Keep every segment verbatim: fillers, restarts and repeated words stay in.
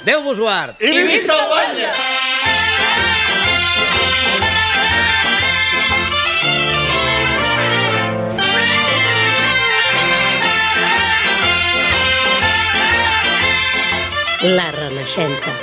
Déu vos guard. I visca el Batlle! La Renaixença.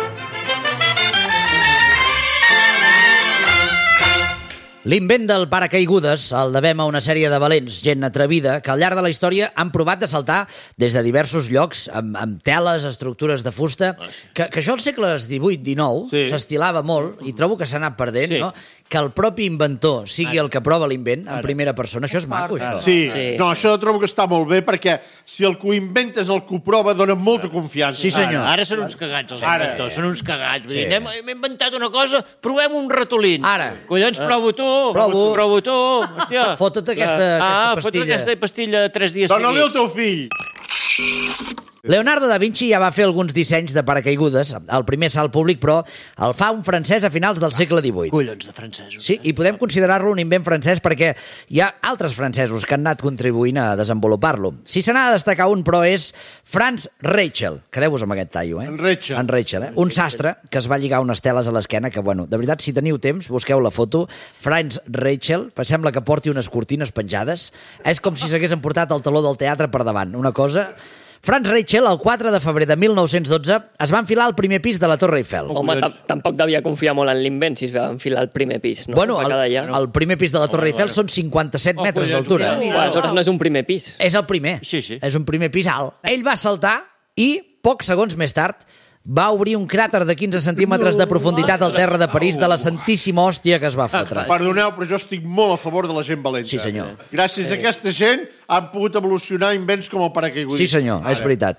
L'invent del paracaigudes el devem a una sèrie de valents, gent atrevida, que al llarg de la història han provat de saltar des de diversos llocs, amb, amb teles, estructures de fusta, que, que això als segles divuit dinou Sí. s'estilava molt, i trobo que s'ha anat perdent, Sí. no? Que el propi inventor sigui el que prova l'invent en primera persona. Això és maco, això. Sí. Sí. no, això trobo que està molt bé, perquè si el que ho inventa és el que ho prova, dona molta confiança. Sí, senyor. Ara, ara són uns cagats, els Ara. inventors, són uns cagats. Vull Sí. dir, anem, hem inventat una cosa, provem un ratolins. Ara. Collons, provo tu. Provo. Provo tu. Hòstia. Fota't aquesta- ah, aquesta fota't pastilla. aquesta pastilla tres dies Dóna-li al seguits. teu fill. Leonardo da Vinci ja va fer alguns dissenys de paracaigudes, el primer salt públic, però el fa un francès a finals del segle divuit. Collons de francesos. Sí, i podem considerar-lo un invent francès perquè hi ha altres francesos que han anat contribuint a desenvolupar-lo. Si se n'ha de destacar un, però, és Franz Reichel. Quedeu-vos amb aquest tallo, eh? En Reichel. En Reichel, eh? Un sastre que es va lligar unes teles a l'esquena que, bueno, de veritat, si teniu temps, busqueu la foto. Franz Reichel, sembla que porti unes cortines penjades. És com si s'hagués emportat el taló del teatre per davant. Una cosa... Franz Reichel, el quatre de febrer de mil nou-cents dotze, es va enfilar al primer pis de la Torre Eiffel. Home, tam- tampoc devia confiar molt en l'invent si es va enfilar al primer pis, no? Bueno, Va el, quedar allà. el primer pis de la Torre Eiffel són cinquanta-set metres d'altura. Oh, aleshores no és un primer pis. És el primer. Sí, sí. És un primer pis alt. Ell va saltar i, pocs segons més tard, va obrir un cràter de quinze centímetres de profunditat al terra de París de la santíssima hòstia que es va fotre. Perdoneu, però jo estic molt a favor de la gent valenta. Sí, senyor. Gràcies a aquesta gent han pogut evolucionar invents com el paracaigudis. Sí, senyor, és veritat.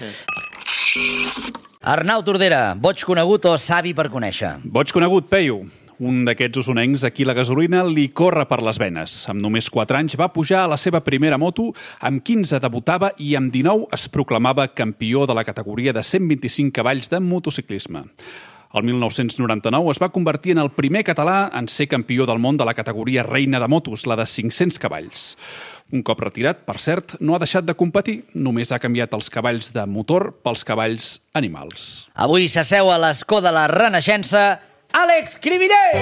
Arnau Tordera, boig conegut o savi per conèixer? Boig conegut, Peyu. Un d'aquests usonencs a qui la gasolina li corre per les venes. Amb només quatre anys va pujar a la seva primera moto, amb quinze debutava i amb dinou es proclamava campió de la categoria de cent vint-i-cinc cavalls de motociclisme. El mil nou-cents noranta-nou es va convertir en el primer català en ser campió del món de la categoria reina de motos, la de cinc-cents cavalls. Un cop retirat, per cert, no ha deixat de competir, només ha canviat els cavalls de motor pels cavalls animals. Avui s'asseu a l'escó de la Renaixença Àlex Cribiller!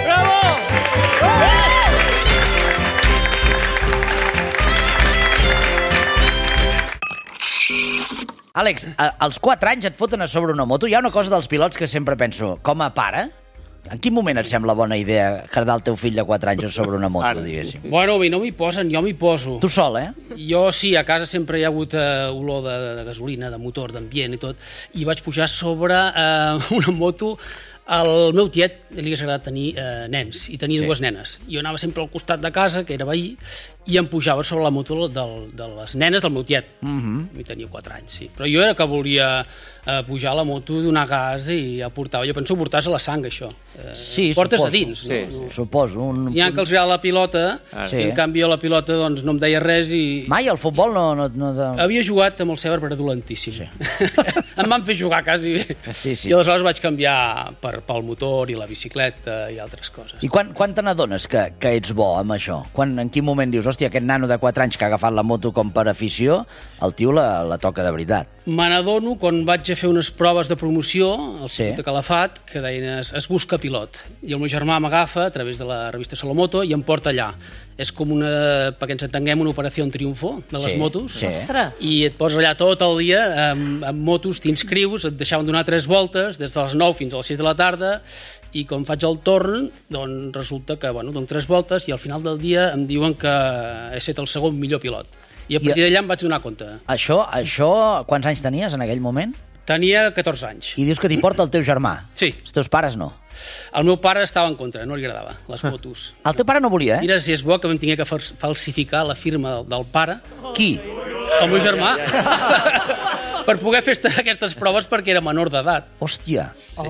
Àlex, a- als quatre anys et foten a sobre una moto. Hi ha una cosa dels pilots que sempre penso, com a pare, en quin moment et sembla bona idea cardar el teu fill de quatre anys a sobre una moto, diguéssim? Bueno, a mi no m'hi posen, jo m'hi poso. Tu sol, eh? Jo sí, a casa sempre hi ha hagut eh, olor de, de gasolina, de motor, d'ambient i tot, i vaig pujar sobre eh, una moto. Al meu tiet li hagués agradat tenir eh, nens, i tenia Sí. sí. dues nenes. Jo anava sempre al costat de casa, que era veí, i em pujava sobre la moto del, de les nenes del meu tiet. Mm -hmm. I tenia quatre anys, sí. Però jo era que volia eh, pujar a la moto, donar gas i ja portava. Jo penso que portaves a la sang, això. Eh, Sí, portes suposo. a dins. Sí, no? No. Suposo. Un... Hi ha que els agrada la pilota, Sí. i en canvi jo la pilota doncs, no em deia res i... Mai al futbol no... no, no de... Havia jugat amb el Sever, però era dolentíssim. Sí. Em van fer jugar quasi bé. Sí, sí. I aleshores vaig canviar per, pel motor i la bicicleta i altres coses. I quan, quan te n'adones que, que ets bo amb això? Quan, en quin moment dius, hòstia, aquest nano de quatre anys que ha agafat la moto com per afició, el tio la, la toca de veritat. Me n'adono quan vaig a fer unes proves de promoció al Sí. Institut de Calafat, que deien es, es busca pilot. I el meu germà m'agafa a través de la revista Solomoto i em porta allà. És com una, perquè ens entenguem, una operació en triomfo de les Sí, motos. sí. I et poses allà tot el dia amb, amb motos, t'inscrius, et deixaven donar tres voltes, des de les nou fins a les sis de la tarda, i com faig el torn, doncs resulta que, bueno, dono tres voltes i al final del dia em diuen que he estat el segon millor pilot. I a partir d'allà em vaig donar compte. Això, això, quants anys tenies en aquell moment? Tenia catorze anys. I dius que t'hi porta el teu germà. Sí. Els teus pares no. El meu pare estava en contra, no li agradava, les motos. El teu pare no volia, eh? Mira si és bo que vam tingué que fals- falsificar la firma del, del pare, Qui? el meu germà, per poder fer esta- aquestes proves perquè era menor d'edat. Hòstia.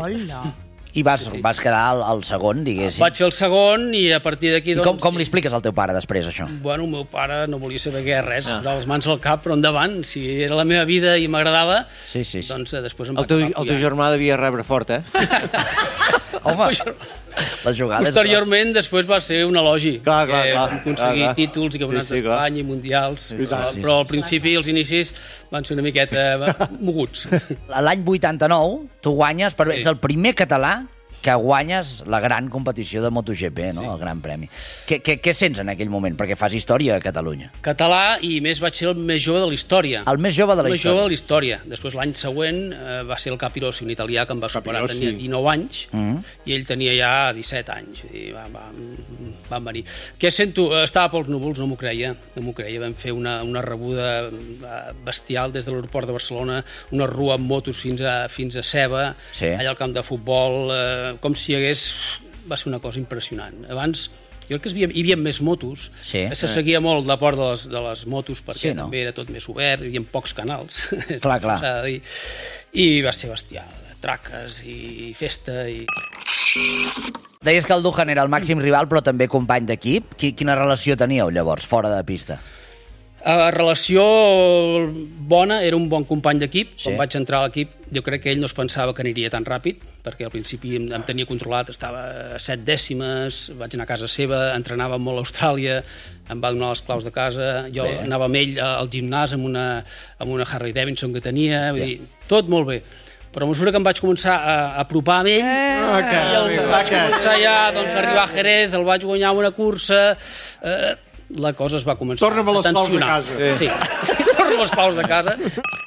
I vas, vas quedar al, al segon, diguéssim. Vaig fer el segon i a partir d'aquí... I Doncs, com, com li expliques al teu pare després, això? Bueno, el meu pare no volia saber què res, ah. posava les mans al cap, però endavant, si era la meva vida i m'agradava, Sí, sí, sí. doncs eh, després em El vaig teu, acabar el teu apoyant. germà devia rebre fort, eh? Home, Les jugades... Posteriorment, després va ser un elogi. Clar, clar, que clar. vam aconseguir Clar, clar. títols i campionats Sí, sí, clar. d'Espanya i mundials, sí, però, sí, però al principi els inicis van ser una miqueta moguts. L'any vuitanta-nou, tu guanyes, però Sí. ets el primer català que guanyes la gran competició de MotoGP, no? Sí. El Gran Premi. Què, què, què sents en aquell moment? Perquè fas història a Catalunya. Català, i més vaig ser el més jove de la història. El més jove de la el més història. jove de la història. Després, l'any següent, eh, va ser el Capirossi, un italià que em va superar, Capirossi. tenia dinou anys, Mm. i ell tenia ja disset anys. Vull dir, va, va, van venir. Què sento? Estava pels núvols, no m'ho creia. No m'ho creia. Vam fer una, una rebuda eh, bestial des de l'aeroport de Barcelona, una rua amb motos fins a, fins a Ceba, Sí. allà al camp de futbol, eh, com si hi hagués... Va ser una cosa impressionant. Abans, jo crec que hi havia, hi havia més motos, Sí. se seguia molt la port de les, de les motos perquè Sí, sí, no? també era tot més obert, hi havia pocs canals. Clar, clar. S'ha de dir. I va ser bestial. Traques i festa i... Deies que el Duhan era el màxim rival, però també company d'equip. Qui- Quina relació teníeu, llavors, fora de pista? A relació bona, era un bon company d'equip. Sí. Quan vaig entrar a l'equip, jo crec que ell no es pensava que aniria tan ràpid, perquè al principi em, em tenia controlat, estava a set dècimes, vaig anar a casa seva, entrenava molt a Austràlia, em va donar les claus de casa, jo Bé. anava amb ell al gimnàs amb una, amb una Harley Davidson que tenia, vull Hòstia. dir, tot molt bé. Però a mesura que em vaig començar a apropar amb ell, Ah, que- i el vaig que- començar ja doncs, a arribar a Jerez, el vaig guanyar una cursa, eh, la cosa es va començar Torna'm a les claus de tensionar. casa. Sí, torna'm les claus de casa.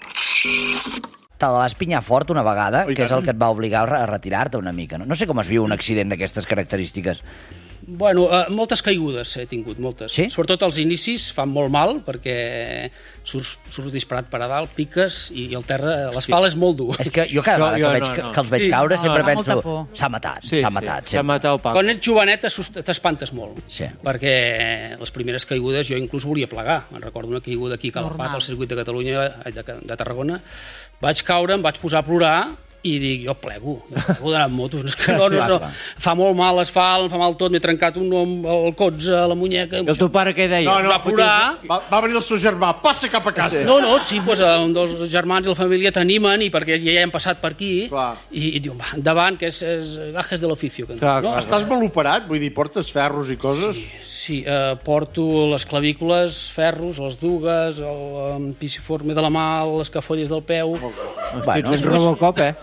Te la vas pinyar fort una vegada, Oh, i que és tant. el que et va obligar a retirar-te una mica. No? no sé com es viu un accident d'aquestes característiques. Bueno, eh, moltes caigudes he tingut, moltes. Sí? Sobretot els inicis fan molt mal, perquè surts, surts disparat per a dalt, piques, i el terra, l'asfalt és molt dur. És que jo cada Jo- vegada jo que, veig, no, que, no. que els veig Sí. caure No, sempre no, penso molta por. s'ha matat, Sí, s'ha sí, matat. s'ha sempre. matat el Paco. Quan ets jovenet t'assust- t'espantes molt, Sí. perquè les primeres caigudes jo inclús volia plegar. Me'n recordo una caiguda aquí a Calafat, Normal. al circuit de Catalunya, de, de Tarragona. Vaig caure, em vaig posar a plorar, i dic, jo plego, jo plego d'anar amb motos, és que no, no, Clar, no, clar. fa molt mal l'asfalt, em fa mal tot, m'he trencat un nom, el cotze, la muñeca... I el teu pare què deia? No, no, Va plorar. Va, va venir el seu germà, passa cap a casa. No, no, sí, pues, un dels germans i la família t'animen, i perquè ja hem passat per aquí, Clar. i, i diuen, va, endavant, que és, és gajes de l'oficio. que ens Clar, diuen, no? Estàs mal operat? Vull dir, portes ferros i coses? Sí, eh, porto les clavícules, ferros, les dugues, el um, pisiforme de la mà, les escafolles del peu... Bueno, Ets un Robocop, eh?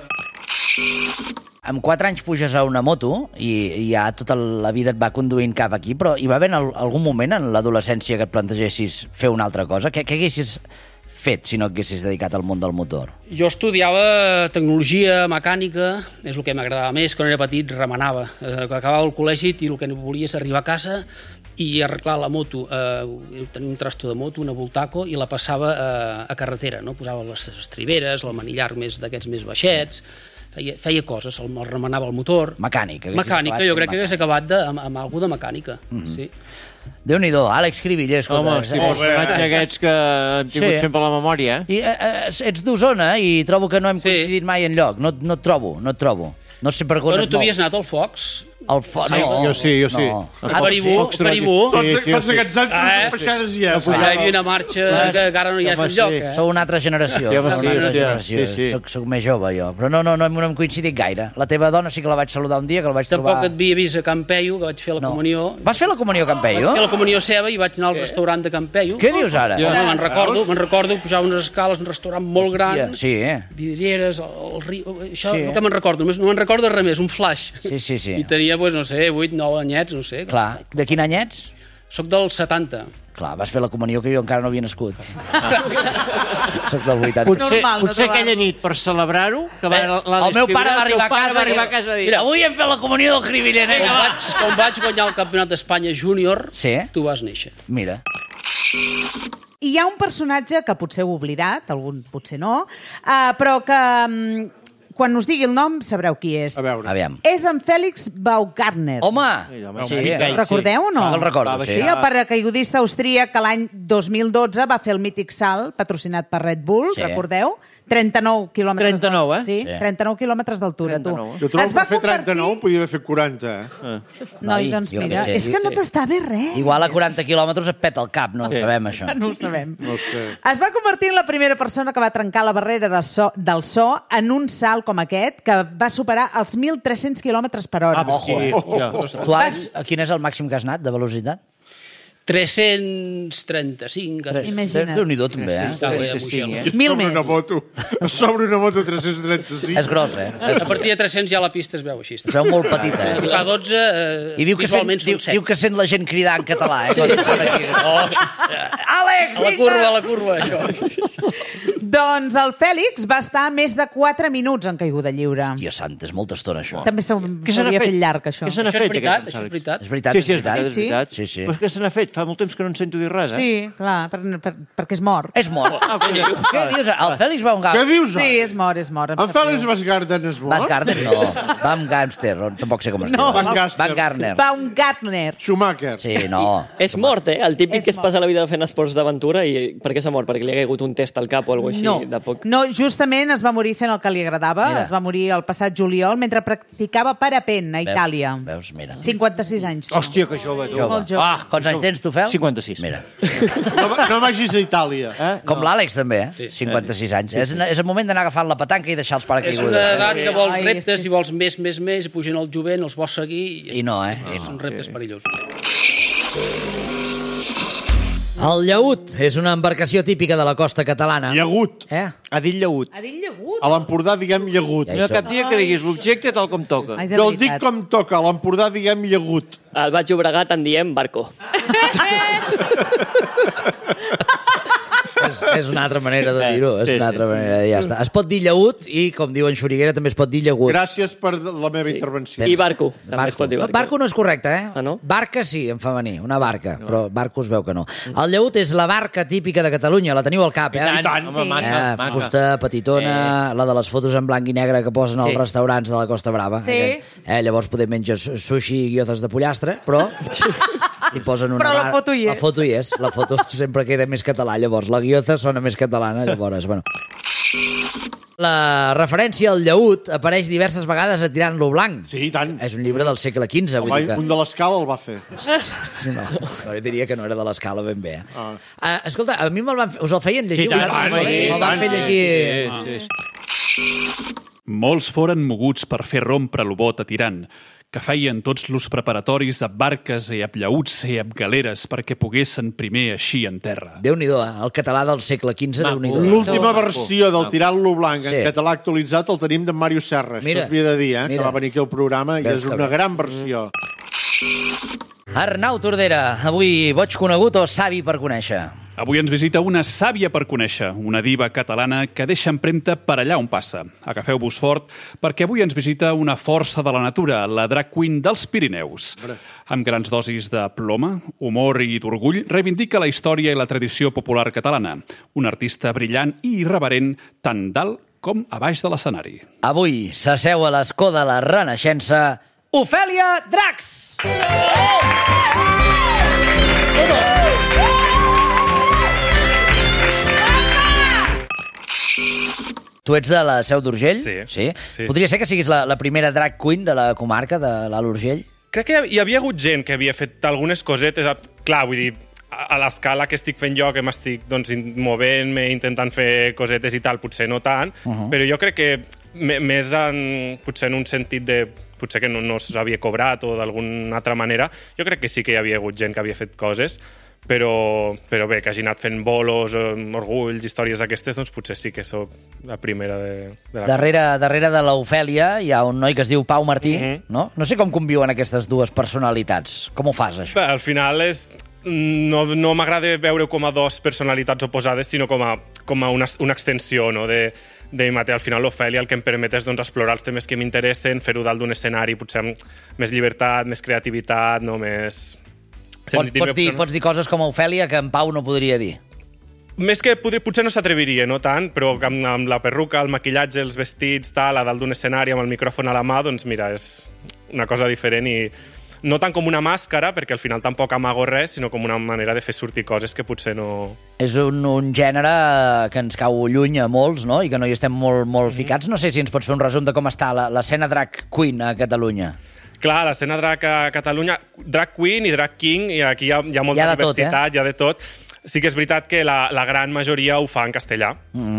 amb quatre anys puges a una moto i, i ja tota la vida et va conduint cap aquí, però hi va haver al- algun moment en l'adolescència que et plantegessis fer una altra cosa? Què, què haguessis fet si no et haguessis dedicat al món del motor? Jo estudiava tecnologia, mecànica, és el que m'agradava més. Quan era petit remenava. Eh, quan acabava el col·legi i el que volia és arribar a casa i arreglar la moto. Eh, tenia un trasto de moto, una Voltaco, i la passava eh, a carretera. No? Posava les estriberes, el manillar més d'aquests més baixets, feia, feia coses, el, el remenava el motor. Mecànica. haguessis Mecànica, acabat jo sent crec que hagués mecànic. acabat de, amb, amb alguna de mecànica. Mm-hmm. Sí. Déu-n'hi-do, Àlex Cribiller, escolta. Home, sí, eh, personatge aquests que hem tingut Sí. sempre a la memòria, eh? I, eh, eh, ets d'Osona i trobo que no hem Sí. coincidit mai en lloc. No, no et trobo, no et trobo. No sé per on Bueno, et tu havies mous. anat al Fox? El fo... Sí, no, jo sí, jo sí. No. A Caribú, Fox a Caribú. Sí, Tots, sí, tots sí. aquests anys, Ah, ah, baixades i ja. Allà hi havia una marxa que encara no hi és Home, enlloc, sí. eh? Sou una altra generació. Sí, home, sou sí, una altra hòstia, generació. sí, sí. Soc, soc més jove, jo. Però no, no, no, hem- no hem coincidit gaire. La teva dona sí que la vaig saludar un dia, que la vaig Tampoc trobar... et havia vist a Campeio, que vaig fer la No. comunió. Vas fer la comunió a Campeio? Vaig fer la comunió seva i vaig anar al restaurant de Campeio. Què dius ara? Home, me'n recordo, me'n recordo, pujava unes escales, un restaurant molt gran, Sí, eh? vidrieres, el, el riu... Això Sí, és eh? el que me'n recordo, només no me'n recordo res més, un flash. Sí, sí, sí. I tenia, pues, no sé, vuit, nou anyets, no sé. Clar, de quin any ets? Soc del setanta. Clar, vas fer la comunió que jo encara no havia nascut. Soc del vuitanta. Potser, Normal, no potser te va. aquella nit, per celebrar-ho, que va, Eh, la el meu pare va arribar a casa, va arribar a casa a dir... Mira, avui hem fet la comunió del Cribiller, eh? Quan vaig, quan vaig guanyar el Campionat d'Espanya júnior, Sí. tu vas néixer. Mira. I hi ha un personatge que potser heu oblidat, algun potser no, uh, però que mm, quan us digui el nom sabreu qui és. A veure. Aviam. És en Fèlix Baumgartner. Home! home, Sí, un mica eh? ell. El recordeu o no? El recordo, Va sí. Sí, el paracaigudista austríac que l'any dos mil dotze va fer el mític salt patrocinat per Red Bull, Sí. recordeu? trenta-nou quilòmetres... trenta-nou, d'al- eh? Sí, Sí. trenta-nou quilòmetres d'altura, tu. trenta-nou. Jo trobo Es que va per fer convertir- trenta-nou podia haver fet quaranta. Eh? Noi, Noi, doncs jo què mira, sé, és que no sí. t'està bé res. Igual a quaranta quilòmetres et peta el cap, no ho sabem, això. No ho sabem. No sé. Es va convertir en la primera persona que va trencar la barrera de so, del so en un salt com aquest, que va superar els mil tres-cents quilòmetres per hora. Ah, Ojo, eh? ja. Tu, Àlex, quin és el màxim que has anat de velocitat? tres-cents trenta-cinc. Imagina't. Déu-n'hi-do, també, eh? Sí, sí, Sí, sí, eh? Mil Sobre una més. moto. Sobre una moto tres-cents trenta-cinc. És gros, eh? A partir de tres-cents ja la pista es veu així. Es veu molt petita, Si eh? fa dotze, eh, I diu que, sent, visualment diu, són set. diu que sent la gent cridar en català, eh? Sí, sí. Àlex, A la curva, a la curva, això. Doncs el Fèlix va estar més de quatre minuts en caiguda lliure. Hòstia santa, és molta estona, això. També s'hau- Què se n'ha s'hauria fet? fet llarg, això. Què se n'ha Això és fet, veritat, aquest això és Àlex? veritat. És veritat, Sí, sí, és veritat. veritat, és veritat. Sí, sí. Però és que se n'ha fet, fa molt temps que no en sento dir res, eh? Sí, clar, per, per, perquè és mort. És mort. Ah, què dius? Què dius? El Fèlix va un Què gam... dius? Sí, és mort, és mort. em En sap Fèlix greu. Basgarden és mort? Basgarden, no. Van Gamster, tampoc sé com es diu. No, Van Gaster. Van Garner. Baumgartner. Schumacher. Sí, no. És mort, eh? El típic És que es mort. passa la vida fent esports d'aventura i per què s'ha mort? Perquè li ha caigut un test al cap o alguna cosa No, així de poc. no, justament es va morir fent el que li agradava. Mira. Es va morir el passat juliol mentre practicava parapent a Itàlia. Veus, mira. cinquanta-sis anys. Hòstia, que jove, tu. Jove. Molt jove. Ah, quants anys tens tu, Fel? cinquanta-sis. Mira. No, no vagis a Itàlia. Eh? Com l'Àlex, també, eh? cinquanta-sis anys. És, és el moment d'anar agafant la petanca i deixar els És una paracaigudes. edat que vols Ai, reptes sí, i vols més, més, més, i pugen el jovent, els vols seguir, I no, eh? I són no. reptes perillosos. El llaüt és una embarcació típica de la costa catalana. Llagut. Eh? Ha dit llaüt. Ha dit llagut. A l'Empordà diguem llagut. Ja No hi ha cap dia que diguis l'objecte tal com toca. Ai, de Jo el dic veritat. com toca, a l'Empordà diguem llagut. Al Baix Llobregat en diem barco. És, és una altra manera de dir-ho. És Sí, una sí. altra manera. Ja està. Es pot dir llaüt i, com diu en Xuriguera, també es pot dir llagut. Gràcies per la meva intervenció. I barco. També es pot dir barco. Barco no és correcte, eh? Ah, no? Barca sí, en femení, una barca, però barco es veu que no. El llaüt és la barca típica de Catalunya, la teniu al cap, eh? I tant. Home, maca, Eh, maca. fusta petitona, la de les fotos en blanc i negre que posen als Sí. restaurants de la Costa Brava. Sí. Eh, eh, llavors poder menjar su- sushi i guiozes de pollastre, però hi posen una... Però la bar- foto hi La és. foto hi és. La foto sempre queda més català, llavors. La guioza sona més catalana, llavors, bueno. La referència al llaüt apareix diverses vegades a Tirant-lo blanc. Sí, i tant. És un llibre del segle quinze, vull dir Home, que... un de l'escala el va fer. No, no, jo diria que no era de l'escala ben bé. Eh? Ah. Uh, escolta, a mi me'l van fer... Us el feien llegir? Sí, tant, vosaltres? sí, Me'l van tant, fer sí, llegir... Sí, sí. Molts foren moguts per fer rompre l'obot a tirant, que feien tots los preparatoris amb barques i amb llaüts i amb galeres perquè poguessin primer eixir en terra. Déu-n'hi-do, eh? El català del segle quinze, Déu-n'hi-do. L'última versió del Tirant-lo blanc en Sí. català actualitzat el tenim d'en Màrius Serra. Mira. Això s'havia de dir, eh? Mira. Que va venir aquí al programa i Veus és que una bé. gran versió. Arnau Tordera, avui boig conegut o savi per conèixer? Avui ens visita una sàvia per conèixer, una diva catalana que deixa empremta per allà on passa. Agafeu-vos fort, perquè avui ens visita una força de la natura, la drag queen dels Pirineus. Amb grans dosis de ploma, humor i d'orgull, reivindica la història i la tradició popular catalana. Un artista brillant i irreverent, tant dalt com a baix de l'escenari. Avui s'asseu a l'escó de la Renaixença Ofèlia Dracs! Tu ets de la Seu d'Urgell? Sí. sí. Sí. Podria ser que siguis la, la primera drag queen de la comarca de l'Alt Urgell? Crec que hi havia hagut gent que havia fet algunes cosetes. Clar, vull dir, a a l'escala que estic fent jo, que m'estic doncs, in- movent-me, intentant fer cosetes i tal, potser no tant, uh -huh. però jo crec que me- més en, potser en un sentit de potser que no, no s'havia cobrat o d'alguna altra manera, jo crec que sí que hi havia hagut gent que havia fet coses, però, però bé, que hagi anat fent bolos, eh, orgulls, històries d'aquestes, doncs potser sí que sóc la primera de, de la... Darrere, darrere de l'Ofèlia hi ha un noi que es diu Pau Martí, Mhm. no? No sé com conviuen aquestes dues personalitats. Com ho fas, això? Bé, al final és... No, no m'agrada veure com a dos personalitats oposades, sinó com a, com a una, una extensió, no?, de, de mi mateix. Al final l'Ofèlia el que em permet és doncs, explorar els temes que m'interessen, fer-ho dalt d'un escenari, potser amb més llibertat, més creativitat, no més... Pots, pots, dir, pots dir coses com a Ofèlia que en Pau no podria dir. Més que podria, potser no s'atreviria, no tant, però amb, amb la perruca, el maquillatge, els vestits, tal, a dalt d'un escenari amb el micròfon a la mà, doncs mira, és una cosa diferent i no tant com una màscara, perquè al final tampoc amago res, sinó com una manera de fer sortir coses que potser no... És un, un gènere que ens cau lluny a molts, no?, i que no hi estem molt, molt Mm-hmm. ficats. No sé si ens pots fer un resum de com està la- l'escena drag queen a Catalunya. Clar, l'escena drag a Catalunya, drag queen i drag king, i aquí hi ha, hi ha molta Hi ha de tot, diversitat, hi ha de tot. Sí que és veritat que la, la gran majoria ho fa en castellà. Mm -hmm.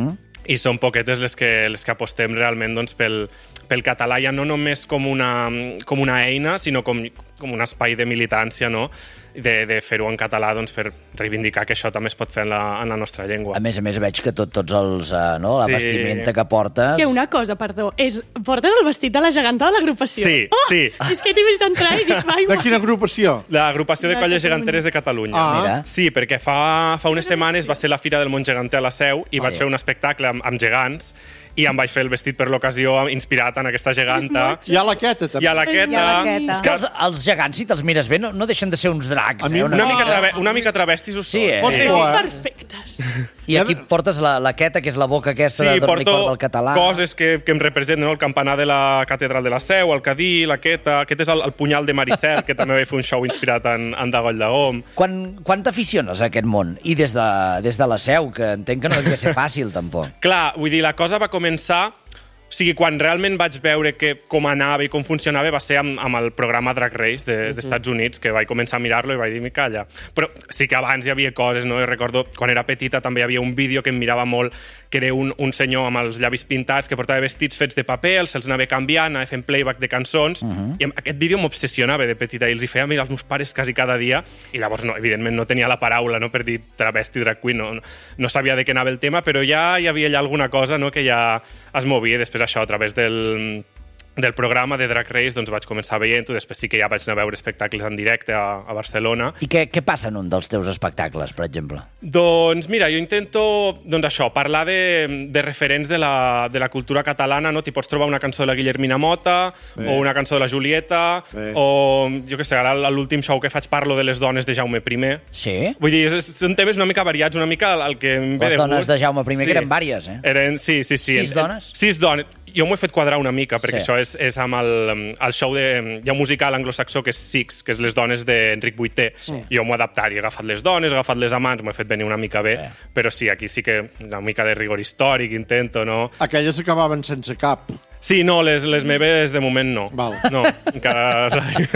i són poquetes les que, les que apostem realment doncs, pel, pel català, ja no només com una, com una eina, sinó com, com un espai de militància, no? de, de fer-ho en català doncs, per reivindicar que això també es pot fer en la, en la nostra llengua. A més a més, veig que tot, tots els, uh, no, la Sí. vestimenta que portes... Que una cosa, perdó, és, portes el vestit de la geganta de l'agrupació. Sí, oh, sí. És que t'he vist entrar i dic, vai, De quina agrupació? L'agrupació de De colles Catalunya. geganteres de Catalunya. Ah. Mira. Sí, perquè fa, fa unes setmanes va ser la Fira del Món Geganter a la Seu i vaig Sí. fer un espectacle amb, amb gegants i em vaig fer el vestit per l'ocasió inspirat en aquesta geganta. Hi ha la queta, també. I a la queta... I a la queta. És que els, els gegants, si te'ls mires bé, no, no deixen de ser uns dracs. A mi eh? Una mica, trave, una mica travestis ho Sí, són. eh? Fot Però por, eh? perfectes. I aquí portes la, la queta, que és la boca aquesta Sí, de, de porto licor del català. coses que, que em representen, no? El campanar de la Catedral de la Seu, el cadí, la queta... Aquest és el, el punyal de Maricel, que també vaig fer un show inspirat en, en Dagoll de Gom. Quan, quan t'aficiones a aquest món? I des de, des de la Seu, que entenc que no devia ser fàcil, tampoc. Clar, vull dir, la cosa va començar... O sigui, quan realment vaig veure que com anava i com funcionava va ser amb, amb el programa Drag Race de, dels Estats Units, que vaig començar a mirar-lo i vaig dir, mi calla. Però sí que abans hi havia coses, no? I recordo, quan era petita també hi havia un vídeo que em mirava molt, que era un, un senyor amb els llavis pintats que portava vestits fets de paper, els se'ls anava canviant, anava fent playback de cançons, uh -huh. i aquest vídeo m'obsessionava de petita i els hi feia mirar als meus pares quasi cada dia, i llavors, no, evidentment, no tenia la paraula, no?, per dir travesti, drag queen, no, no sabia de què anava el tema, però ja hi havia allà alguna cosa, no?, que ja es movia. Després això, a través del, del programa de Drag Race, doncs vaig començar veient-ho, després sí que ja vaig anar a veure espectacles en directe a, a Barcelona. I què, què passa en un dels teus espectacles, per exemple? Doncs mira, jo intento, doncs això, parlar de, de referents de la, de la cultura catalana, no? T'hi pots trobar una cançó de la Guillermina Mota, Bé. o una cançó de la Julieta, Bé. o, jo què sé, ara a l'últim show que faig parlo de les dones de Jaume I. Sí? Vull dir, és- són temes una mica variats, una mica el, el que em ve Les de dones gust. de Jaume I, que eren vàries, eh? Eren, sí, sí, sí. Sis En- dones? Sis dones. Jo m'ho he fet quadrar una mica, perquè Sí. això és, és amb el, el show de... Hi ha un musical anglosaxó que és Six, que és les dones d'Enric vuitè. Sí. Jo m'ho he adaptat, i he agafat les dones, he agafat les amants, m'ho he fet venir una mica bé, Sí. però sí, aquí sí que una mica de rigor històric intento, no? Aquelles acabaven sense cap. Sí, no, les, les meves de moment no. Val. No, encara...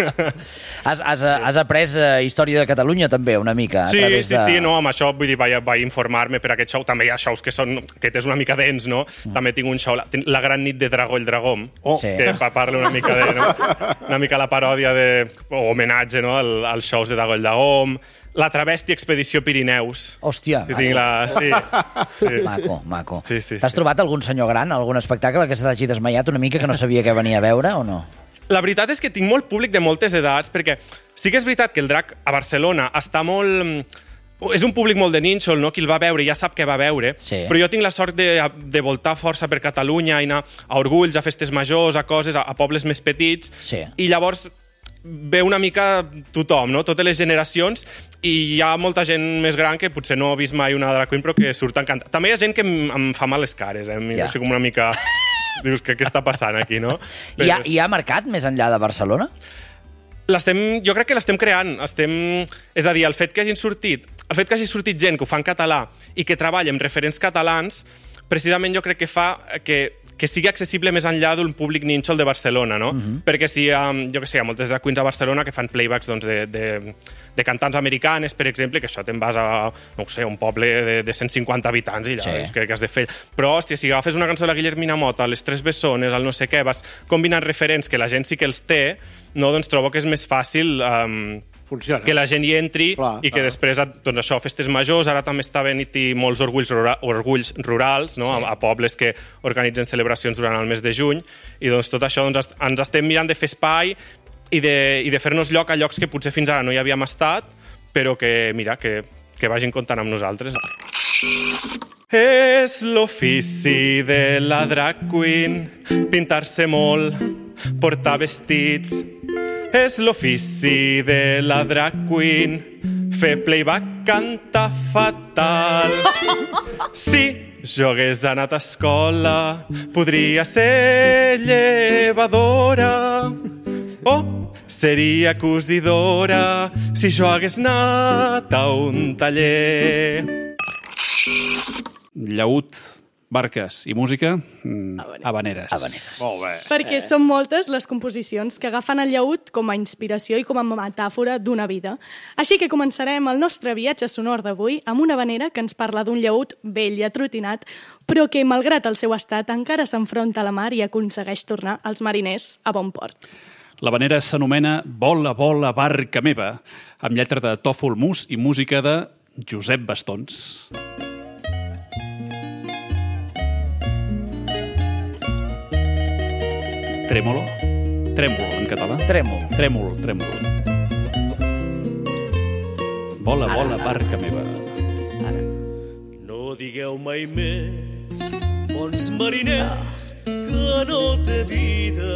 Has, has, has après eh, història de Catalunya, també, una mica, a Sí, través sí, de... sí, no, amb això vull dir, vaig, vaig informar-me per aquest show. També hi ha shows que són, que és una mica dens, no? Mm. També tinc un show, la, tinc la gran nit de Dragó el Dragom, Oh. Sí. que pa- parla una mica de, no? Una mica la paròdia de, o homenatge, no?, al, als shows de Dragó el Dragom. La Travesti Expedició Pirineus. Hòstia, Que tinc la... Sí, sí. maco, maco. Sí, sí, T'has sí. trobat algun senyor gran, algun espectacle que se t'hagi desmaiat una mica, que no sabia què venia a veure, o no? La veritat és que tinc molt públic de moltes edats, perquè sí que és veritat que el drac a Barcelona està molt... És un públic molt de nínxol, no? Qui el va veure ja sap què va veure, Sí. però jo tinc la sort de, de voltar força per Catalunya i anar a Orgulls, a festes majors, a coses, a, a pobles més petits, Sí. i llavors ve una mica tothom, no? Totes les generacions, i hi ha molta gent més gran que potser no ha vist mai una drag queen, però que surt encantada. També hi ha gent que em, em fa mal les cares, eh? Em Ja. ja. com una mica... Dius, que què està passant aquí, no? Hi ha, hi ha mercat més enllà de Barcelona? L'estem, jo crec que l'estem creant. Estem, és a dir, el fet que hagin sortit, el fet que hagi sortit gent que ho fa en català i que treballa amb referents catalans, precisament jo crec que fa que, que sigui accessible més enllà d'un públic nínxol de Barcelona, no? Uh-huh. Perquè si, um, jo que sé, hi ha moltes drag queens a Barcelona que fan playbacks doncs, de, de, de cantants americanes, per exemple, que això te'n vas a, no ho sé, un poble de, de cent cinquanta habitants i allà, Sí. sí. que, que has de fer. Però, hòstia, si agafes una cançó de la Guillermina Mota, les Tres Bessones, el no sé què, vas combinant referents que la gent sí que els té, no, doncs trobo que és més fàcil... Um, Funciona. que la gent hi entri Clar, i que clar. després, doncs això, festes majors, ara també està venint molts orgulls, rura, orgulls rurals, no? Sí. a, a pobles que organitzen celebracions durant el mes de juny, i doncs tot això doncs, est- ens estem mirant de fer espai i de, i de fer-nos lloc a llocs que potser fins ara no hi havíem estat, però que, mira, que, que vagin comptant amb nosaltres. És l'ofici de la drag queen, pintar-se molt, portar vestits. És l'ofici de la drag queen, fer playback, cantar fatal. Si jo hagués anat a escola, podria ser llevadora. O seria cosidora, si jo hagués anat a un taller. Llaüt, barques i música, mm, habaneres. Habaneres. Molt bé. Perquè eh. són moltes les composicions que agafen el llaüt com a inspiració i com a metàfora d'una vida. Així que començarem el nostre viatge sonor d'avui amb una habanera que ens parla d'un llaüt vell i atrotinat, però que, malgrat el seu estat, encara s'enfronta a la mar i aconsegueix tornar els mariners a bon port. L'habanera s'anomena Vola, vola, barca meva, amb lletra de Tòfol Mus i música de Josep Bastons. Trèmolo? Trèmol, en català. Trèmol. Trèmol, trèmol. Vola, vola, barca meva. No digueu mai més, bons mariners, que no té vida.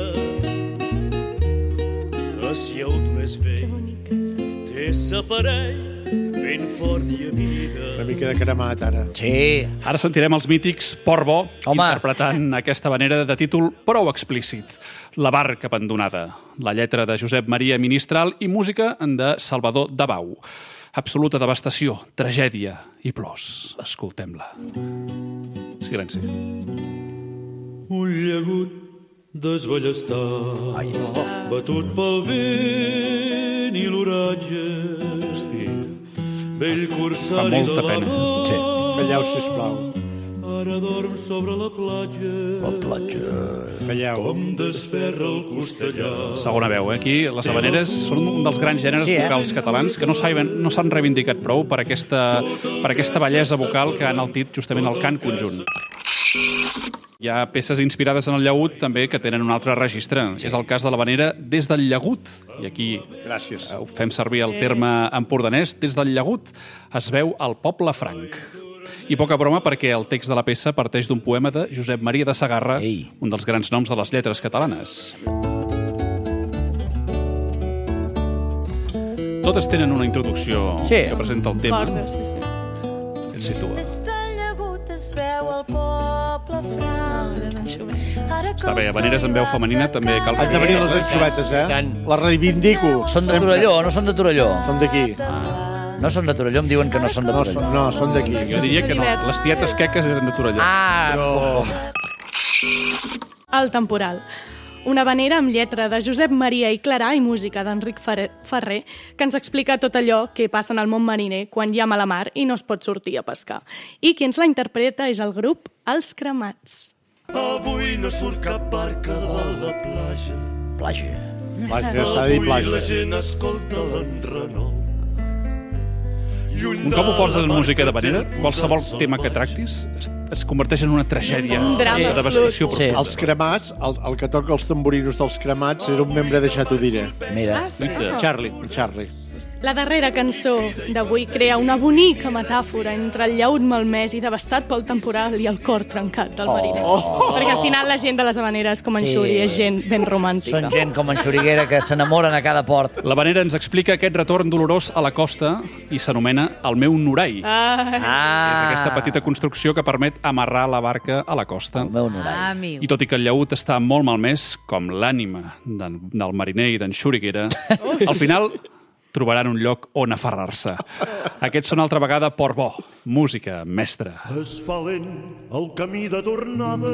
Si el més vell té s'aparell ben fort i amida. Una mica de cremat, ara. Sí. Ara sentirem els mítics Port Bo, Home. interpretant aquesta manera de títol prou explícit. La barca abandonada. La lletra de Josep Maria Ministral i música de Salvador Dabau. Absoluta devastació, tragèdia i plors. Escoltem-la. Silenci. Un llagut desballestat, Ai, no. batut pel vent i l'oratge. Hosti. Vell corsari Fa molta de la pena. mar. Sí. Calleu, sisplau. Ara dorm sobre la platja. La platja. Calleu. Com desferra el costellà. Segona veu, eh? Aquí les habaneres són un dels grans gèneres Sí, eh? vocals catalans que no s'han no s'han reivindicat prou per aquesta, per aquesta bellesa vocal que han enaltit justament el cant conjunt. Hi ha peces inspirades en el llaüt també que tenen un altre registre. Sí. És el cas de l'habanera Des del Llagut. I aquí Gràcies. eh, fem servir el terme empordanès. Des del Llagut es veu el poble franc. I poca broma perquè el text de la peça parteix d'un poema de Josep Maria de Sagarra, Ei. un dels grans noms de les lletres catalanes. Totes tenen una introducció Sí. que presenta el tema. Corda, sí, sí. El situa. Des del llagut es veu el poble franc. Està bé, habaneres en veu femenina també cal Han de venir les anxovetes, eh? Les reivindico. Són de sempre. Torelló o no són de Torelló? Són d'aquí. No són de Torelló, em diuen que no són de No, Torelló. són, no, són d'aquí. Jo diria que no. Les tietes queques eren de Torelló. Ah, Però... El temporal. Una habanera amb lletra de Josep Maria i Clarà i música d'Enric Ferrer, Ferrer, que ens explica tot allò que passa en el món mariner quan hi ha mala mar i no es pot sortir a pescar. I qui ens la interpreta és el grup Els Cremats. Avui no surt cap barca de la platja. Platja. Platja, s'ha de dir Avui la platja. gent escolta l'enrenou. Un cop ho poses en música d'habanera, qualsevol tema que tractis es, es converteix en una tragèdia. Un drama de devastació Sí. profunda. Els cremats, el, el que toca els tamborinos dels cremats era un membre de Ja t'ho diré. Mira. Charlie. Charlie. La darrera cançó d'avui crea una bonica metàfora entre el llaüt malmès i devastat pel temporal i el cor trencat del mariner. Oh. Perquè al final la gent de les habaneres, com en Sí. Xuri, és gent ben romàntica. Són gent com en Xuriguera que s'enamoren a cada port. L'habanera ens explica aquest retorn dolorós a la costa i s'anomena El meu norai. Ah, Ah. És aquesta petita construcció que permet amarrar la barca a la costa. El meu norai. Amiu. I tot i que el llaüt està molt malmès, com l'ànima del, del mariner i d'en Xuriguera, al final trobaran un lloc on aferrar-se. Aquests són altra vegada Port Bo, música mestra. Es fa lent el camí de tornada.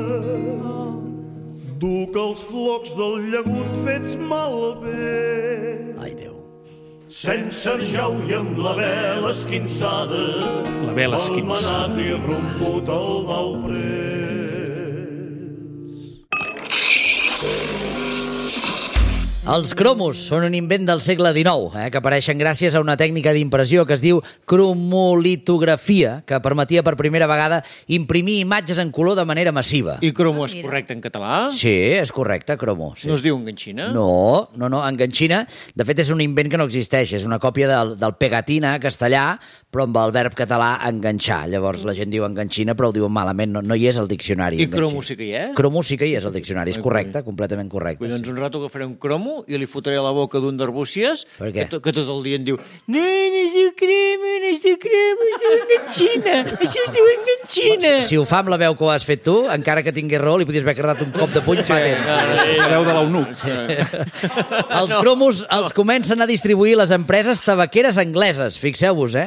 Duc els flocs del llagut fets malbé. Ai, Déu. Sense jau i amb la vela esquinçada. La vela esquinçada. El manat i romput el bau pres. Els cromos són un invent del segle dinou, eh, que apareixen gràcies a una tècnica d'impressió que es diu cromolitografia, que permetia per primera vegada imprimir imatges en color de manera massiva. I cromo és correcte en català? Sí, és correcte, cromo. Sí. No es diu enganxina? No, no, no, enganxina. De fet, és un invent que no existeix. És una còpia del, del pegatina castellà, però amb el verb català enganxar. Llavors la gent diu enganxina, però ho diuen malament. No, no hi és el diccionari. I enganxina. cromo sí que hi és? Cromo sí que hi és el diccionari. És correcte, completament correcte. Doncs un rato agafaré un cromo i li fotré a la boca d'un d'arbúcies Per què? que, to, que tot el dia em diu no, no es diu crema, no es diu crema, es diu enganxina, això es diu enganxina. Si ho fa amb la veu que ho has fet tu, encara que tingués raó, li podries haver cardat un cop de puny fa temps. La veu de l'eunuc. Sí. Els cromos els comencen a distribuir les empreses tabaqueres angleses. Fixeu-vos, eh?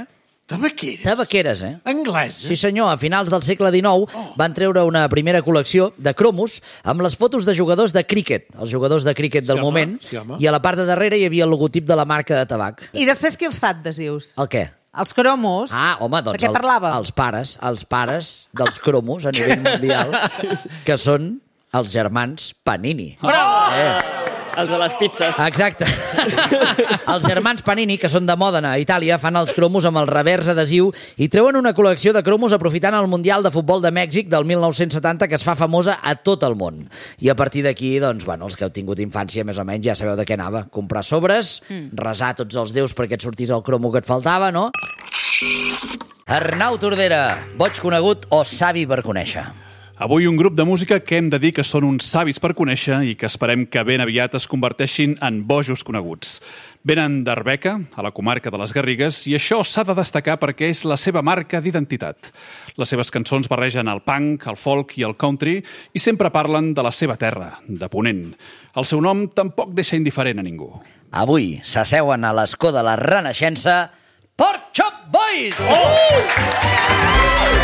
Tabaqueres? Tabaqueres, eh? Angleses? Sí, senyor. A finals del segle dinou oh. van treure una primera col·lecció de cromos amb les fotos de jugadors de críquet, els jugadors de críquet del Sí, home, moment, sí, home. i a la part de darrere hi havia el logotip de la marca de tabac. I després qui els fa adhesius? El què? Els cromos. Ah, home, doncs... De què el, parlava? Els pares, els pares dels cromos a nivell mundial, que són els germans Panini. Bravo! Eh. Els de les pizzas. Exacte. Els germans Panini, que són de Mòdena, a Itàlia, fan els cromos amb el revers adhesiu i treuen una col·lecció de cromos aprofitant el Mundial de Futbol de Mèxic del mil nou-cents setanta, que es fa famosa a tot el món. I a partir d'aquí, doncs, bueno, els que heu tingut infància, més o menys, ja sabeu de què anava. Comprar sobres, mm. resar tots els déus perquè et sortís el cromo que et faltava, no? Arnau Tordera, boig conegut o savi per conèixer? Avui un grup de música que hem de dir que són uns savis per conèixer i que esperem que ben aviat es converteixin en bojos coneguts. Venen d'Arbeca, a la comarca de les Garrigues, i això s'ha de destacar perquè és la seva marca d'identitat. Les seves cançons barregen el punk, el folk i el country i sempre parlen de la seva terra, de Ponent. El seu nom tampoc deixa indiferent a ningú. Avui s'asseuen a l'escó de la Renaixença Pork Chop Boys! Oh!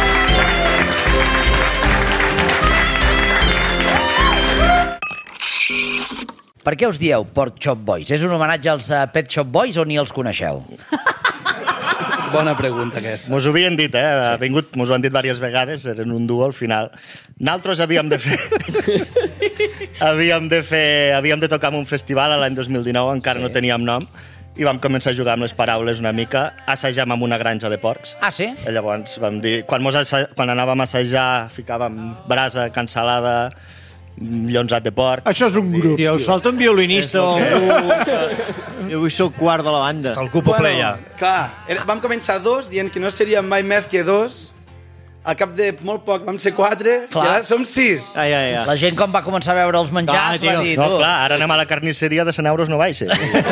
Per què us dieu Pork Chop Boys? És un homenatge als uh, Pet Shop Boys o ni els coneixeu? Bona pregunta, aquesta. Mos ho havien dit, eh? Ha vingut, mos ho han dit diverses vegades, eren un duo al final. Nosaltres havíem de fer... havíem de fer... Havíem de tocar en un festival l'any dos mil dinou, encara sí. no teníem nom, i vam començar a jugar amb les paraules una mica. Assajàvem amb una granja de porcs. Ah, sí? I llavors vam dir... Quan, mos assa... quan anàvem a assajar, ficàvem brasa, cansalada, llonzat de porc. Això és un grup. I us falta un violinista o algú... Jo vull ser el quart de la banda. El cupo bueno, playa. Clar, era, vam començar dos, dient que no seríem mai més que dos. Al cap de molt poc vam ser quatre, clar. I ara som sis. Ai, ai, ai. La gent, quan va començar a veure els menjars, clar, va dir... No, clar, ara anem a la carnisseria de cent euros no baixa.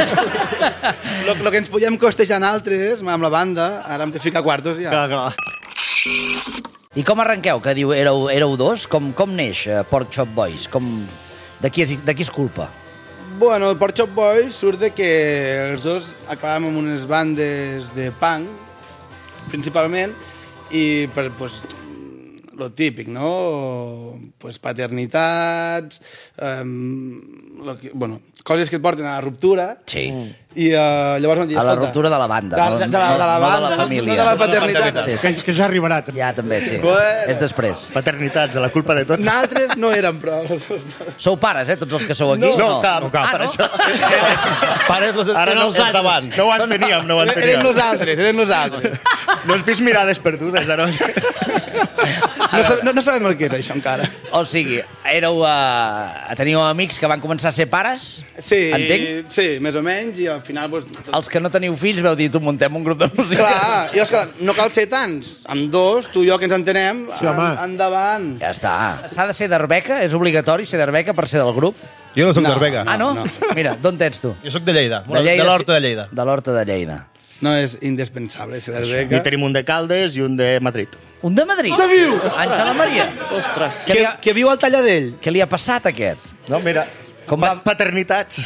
Lo, lo que ens podíem costejar altres, amb la banda, ara hem de ficar quartos ja. Clar, clar. I com arrenqueu, que diu éreu, éreu dos? Com, com neix uh, Pork Chop Boys? Com... De, qui és, de qui és culpa? Bueno, el Pork Chop Boys surt de que els dos acabàvem amb unes bandes de punk, principalment, i per, pues, lo típic, no? Pues paternitats, um, lo que, bueno, coses que et porten a la ruptura. Sí. I uh, llavors vam dir... A la ruptura de la banda, de, de, de, la, de la no, banda, no de la família. No de la paternitat. Sí, sí. Que, que ja arribarà, també. Ja, també, sí. Bueno. És després. Paternitats, a la culpa de tot. Nosaltres no érem, però... Sou pares, eh, tots els que sou aquí? No, no cap. No cap. Ah, no? Pares los, Ara no els davant. No ho enteníem, no ho enteníem. Érem nosaltres, érem nosaltres. No has vist mirades perdudes, ara? No, no, no sabem el que és això encara. O sigui, éreu... Uh, teniu amics que van començar a ser pares? Sí, entenc? Sí, més o menys, i al final... Pues, tot... Els que no teniu fills veu dir, tu muntem un grup de música. Clar, i és que no cal ser tants. Amb dos, tu i jo que ens entenem, sí, en, endavant. Ja està. S'ha de ser d'Arbeca? És obligatori ser d'Arbeca per ser del grup? Jo no soc no, d'Arbeca. Ah, no? no? Mira, d'on ets tu? Jo soc de Lleida, de, Lleida, de l'Horta de Lleida. De l'Horta de Lleida. No és indispensable ser d'Arbeca. I tenim un de Caldes i un de Madrid. Un de Madrid? Què dius? Àngela Maria. Ostres. Que, ha... que viu al Talladell. Què li ha passat, aquest? No, mira, com va... paternitats.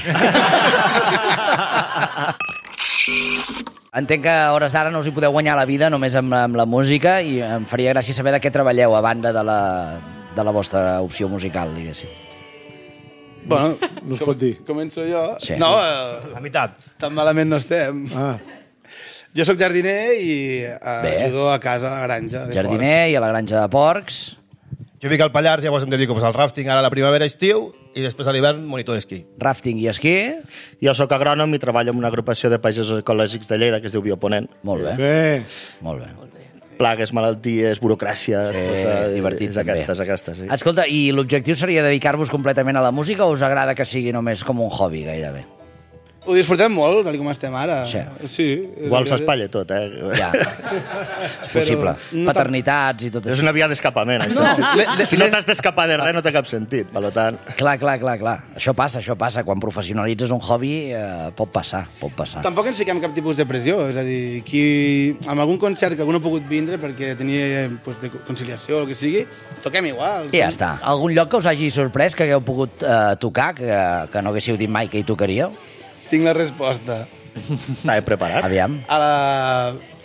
Entenc que a hores d'ara no us hi podeu guanyar la vida només amb, amb la música i em faria gràcia saber de què treballeu a banda de la, de la vostra opció musical, diguéssim. Bueno, no es pot dir. Començo jo. Sí. No, eh, la meitat. Tan malament no estem. Ah. Jo sóc jardiner i eh, ajudo a casa a la granja de jardiner porcs. I a la granja de porcs. Jo vinc al Pallars, llavors em dedico pues, al rafting ara a la primavera i estiu i després a l'hivern monitor d'esquí. Rafting i esquí. Jo sóc agrònom i treballo en una agrupació de pagesos ecològics de Lleida que es diu Bioponent. Molt bé. Bé. Molt bé. Plagues, malalties, burocràcia... Sí, tota, divertit, és aquestes, aquestes, sí. Escolta, i l'objectiu seria dedicar-vos completament a la música o us agrada que sigui només com un hobby, gairebé? Ho disfrutem molt, tal com estem ara. Sí. Sí. Igual s'espatlla tot, eh? Ja. És possible. no Paternitats i tot això. És una via d'escapament, això. No. Le, le, si no t'has d'escapar de res, no té cap sentit. Per tant... Clar, clar, clar, clar. Això passa, això passa. Quan professionalitzes un hobby, eh, pot passar, pot passar. Tampoc ens fiquem cap tipus de pressió. És a dir, qui, amb algun concert que algú no ha pogut vindre perquè tenia pues, de conciliació o el que sigui, toquem igual. I ja està. Algun lloc que us hagi sorprès que hagueu pogut eh, tocar, que, que no haguéssiu dit mai que hi tocaríeu? Tinc la resposta. L'he preparat. Aviam. A la...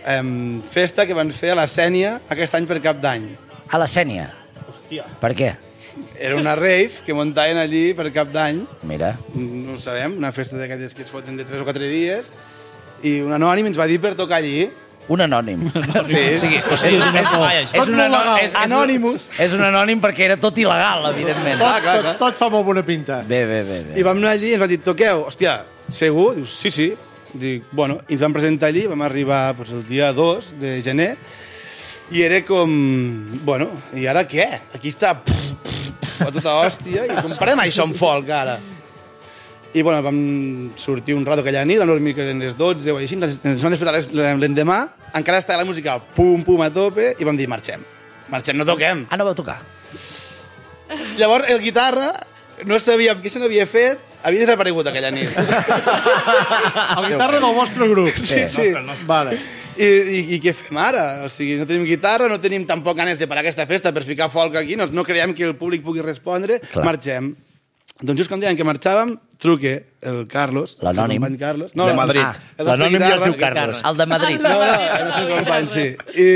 em, festa que van fer a la Sènia aquest any per Cap d'Any. A la Sènia? Hòstia. Per què? Era una rave que muntaven allí per Cap d'Any. Mira. No ho sabem, una festa d'aquestes que es foten de tres o quatre dies, i un anònim ens va dir per tocar allí. Un anònim. Sí. O sigui, és, és, és, és, un anò- és, és, Anonymous. És un anònim perquè era tot il·legal, evidentment. Tot, tot, tot fa molt bona pinta. Bé, bé, bé. bé. I vam anar allí i ens van dir, toqueu, hòstia, segur? Dius, sí, sí. Dic, bueno, i ens vam presentar allí, vam arribar pues, el dia dos de gener, i era com, bueno, i ara què? Aquí està pff, pff, pff, a tota hòstia, i comparem això amb folk, ara. I bueno, vam sortir un rato aquella nit, vam dormir que eren les dotze o així, ens vam despertar l'endemà, encara estava la música pum, pum, a tope, i vam dir, marxem. Marxem, no toquem. Ah, no vau tocar? Llavors, el guitarra, no sabíem què se n'havia fet, havia desaparegut aquella nit. El guitarra del vostre grup. Sí, sí. Vale. I, i, I què fem ara? O sigui, no tenim guitarra, no tenim tampoc ganes de parar aquesta festa per ficar folk aquí, no, no creiem que el públic pugui respondre, Clar. marxem. Doncs just quan deien que marxàvem, truque el Carlos, L'anònim. el company Carlos. De Madrid. Ah, el nostre L'anònim ja es guitarra. diu Carlos. El de Madrid. No, no, el nostre company, sí.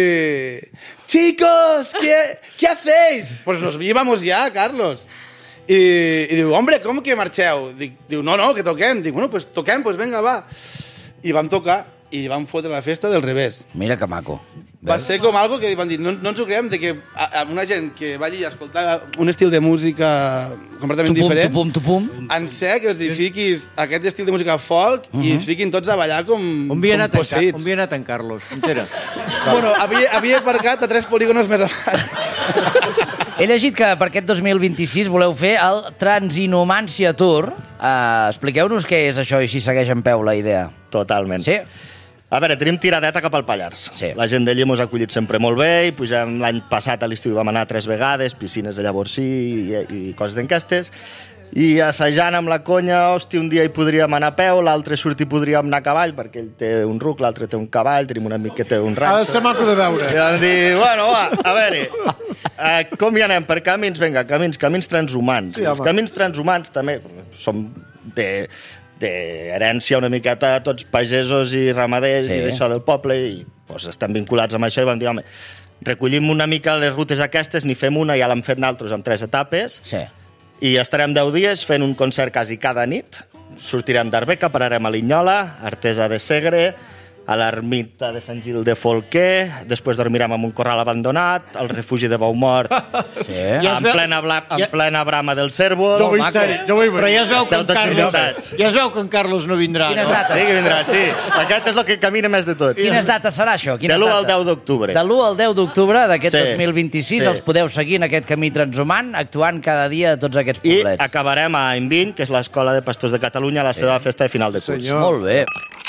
Y... Chicos, ¿qué, ¿qué hacéis? Pues nos íbamos ya, Carlos. I, i diu, hombre, com que marxeu? Dic, diu, no, no, que toquem. Dic, bueno, pues toquem, pues venga, va. I vam tocar i vam fotre la festa del revés. Mira que maco. Va ser com algo que van dir, no, no ens ho creiem, de que a, a una gent que va allí a escoltar un estil de música completament Tupum, diferent, tupum, tupum. en ser que els hi fiquis aquest estil de música folk uh -huh. i es fiquin tots a ballar com, On havia com anat, en, Ca- posseïts. on havia anat en Carlos? Entera. Bueno, havia, havia aparcat a tres polígonos més avall. He llegit que per aquest dos mil vint-i-sis voleu fer el Transinomància Tour. Uh, expliqueu-nos què és això i si segueix en peu la idea. Totalment. Sí? A veure, tenim tiradeta cap al Pallars. Sí. La gent d'allí mos ha acollit sempre molt bé i pugem l'any passat a l'estiu vam anar tres vegades, piscines de llavorsí i, i coses d'enquestes. I assajant amb la conya, hòstia, un dia hi podríem anar a peu, l'altre surt i podríem anar a cavall, perquè ell té un ruc, l'altre té un cavall, tenim un amic que té un Ha de ranxo. ser maco de veure. I vam dir, bueno, va, a veure, eh, com hi anem? Per camins? Vinga, camins, camins transhumans. Sí, I els home. camins transhumans també som de d'herència una miqueta tots pagesos i ramaders Sí. i d'això del poble i doncs, estem vinculats amb això i vam dir, home, recollim una mica les rutes aquestes, ni fem una, ja l'hem fet naltros amb tres etapes Sí. i estarem deu dies fent un concert quasi cada nit. Sortirem d'Arbeca, pararem a Linyola, Artesa de Segre, a l'ermita de Sant Gil de Folquer, després dormirem en un corral abandonat, al refugi de Baumort, Sí. Ja es en, veu- plena bla, en ja- plena brama del cèrvol. Jo vull ser, jo vull Però ja es veu que Esteu en tots Carlos... invitats. Ja es veu que en Carlos no vindrà, Quines no? dates? Sí que vindrà, sí. Aquest és el que camina més de tot. Quines dates serà això? Quines De l'u al dates? deu d'octubre. De l'u al deu d'octubre d'aquest Sí, dos mil vint-i-sis sí. els podeu seguir en aquest camí transhumant, actuant cada dia a tots aquests I poblets. acabarem a Enviny, que és l'Escola de Pastors de Catalunya, a la seva festa de final de curs. Senyor. Molt bé.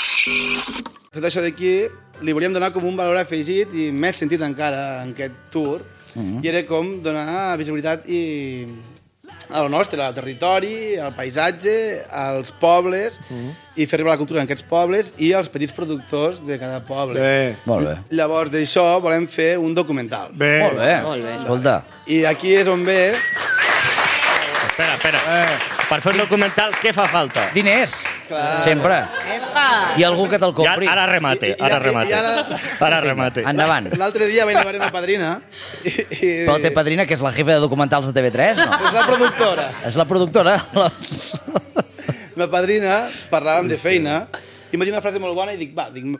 Tot això d'aquí li volíem donar com un valor afegit i més sentit encara en aquest tour, i era com donar visibilitat i a lo nostre, al territori, al paisatge, als pobles, i fer arribar la cultura en aquests pobles i als petits productors de cada poble. Bé. Molt bé. Llavors d'això volem fer un documental. Bé. Molt bé. Molt bé. Escolta, I aquí és on ve... Espera, espera. Per fer un documental, què fa falta? diners. Clar. Sempre. Epa! I algú que te'l Ja, compri. ara remate, I- i- ara i- remate. i ara- Ara remate. Endavant. L'altre dia vaig anar a ma padrina i, i... Però té padrina, que és la jefa de documentals de T V tres, no? És la productora. És la productora. La... Ma padrina, parlàvem de feina, i m'ha dit una frase molt bona i dic, va, dic,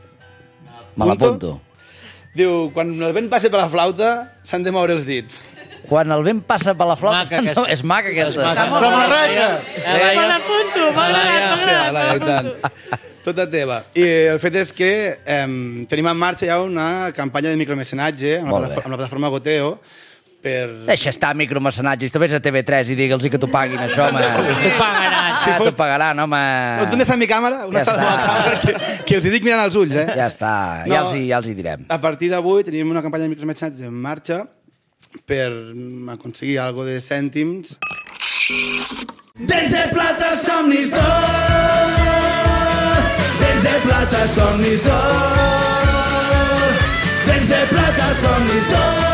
Me l'apunto. diu, quan el vent passa per la flauta, s'han de moure els dits. Quan el vent passa per la flauta... Maca, aquesta. És maca, aquesta. Samarreta. Me l'apunto, m'ha agradat, m'ha Ja, la, i agradat. tant. Tota teva. I el fet és que eh, tenim en marxa ja una campanya de micromecenatge amb la, Molt bé. plataforma, amb la plataforma Goteo per... Deixa estar micromecenatge. Si tu vés a T V tres i digue'ls que t'ho paguin, això, home. T'ho pagaran. Si fos... T'ho pagaran, home. On està mi càmera? On Ja està la meva està. càmera? Que, que els hi dic mirant als ulls, eh? Ja està, No. ja, els hi, ja els hi direm. A partir d'avui tenim una campanya de micromecenatge en marxa per aconseguir algo de cèntims. Dents de plata, somnis d'or. Dents de plata, somnis d'or. Dents de plata, somnis